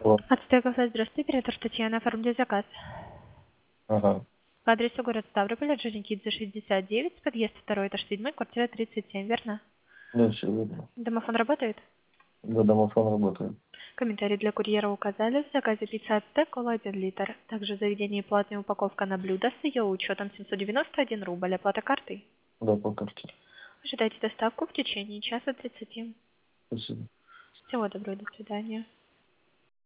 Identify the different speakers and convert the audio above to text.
Speaker 1: Ацтеков, здравствуйте, оператор Татьяна, оформлю заказ.
Speaker 2: Ага,
Speaker 1: По адресу город Ставрополь, Орджоникидзе, 69, подъезд 2, этаж 7, квартира 37, верно?
Speaker 2: да, все верно.
Speaker 1: Домофон работает?
Speaker 2: Да, домофон работает.
Speaker 1: Комментарий для курьера указали. В заказе пицца Ацтек, кола 1 литр. Также заведение и платная упаковка на блюдо с ее учетом 791 рубль. Оплата картой.
Speaker 2: Да, по карте.
Speaker 1: Ожидайте доставку в течение часа 30.
Speaker 2: Спасибо.
Speaker 1: Всего доброго, до свидания.